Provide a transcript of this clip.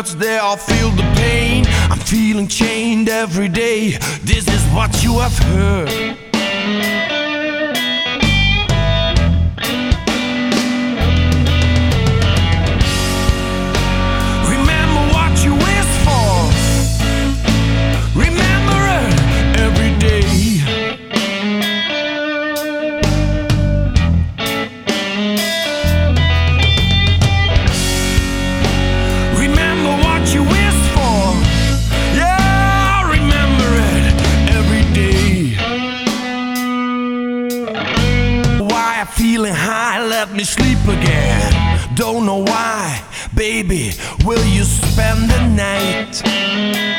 hurts there, I feel the pain. I'm feeling chained every day. This is what you have heard. Feeling high, let me sleep again. Don't know why, baby, will you spend the night?